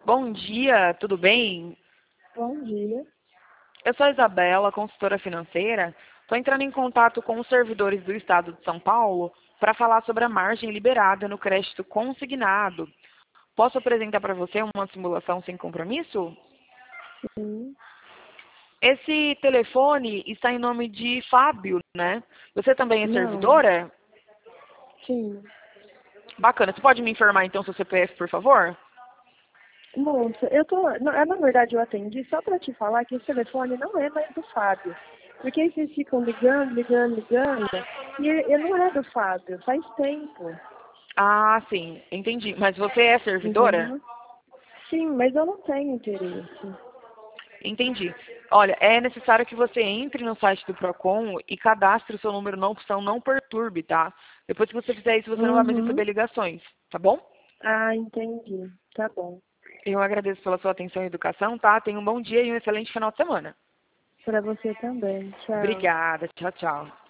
Bom dia, tudo bem? Bom dia. Eu sou a Isabela, consultora financeira. Estou entrando em contato com os servidores do Estado de São Paulo para falar sobre a margem liberada no crédito consignado. Posso apresentar para você uma simulação sem compromisso? Sim, Esse telefone está em nome de Fábio, né? Você também é não, servidora? sim. Bacana. Você pode me informar então seu CPF, por favor? Moça, na verdade eu atendi só para te falar que esse telefone não é mais do Fábio. Porque aí vocês ficam ligando, e ele não é do Fábio, faz tempo, Ah, sim, entendi. Mas você é servidora? entendeu? Sim, mas eu não tenho interesse. Entendi. Olha, é necessário que você entre no site do Procon e cadastre o seu número na opção não perturbe, tá? Depois que você fizer isso, você não vai mais Uhum. receber ligações, tá bom? Ah, entendi. Tá bom. Eu agradeço pela sua atenção e educação, tá? Tenha um bom dia e um excelente final de semana. Para você também. Tchau. Obrigada. Tchau, tchau.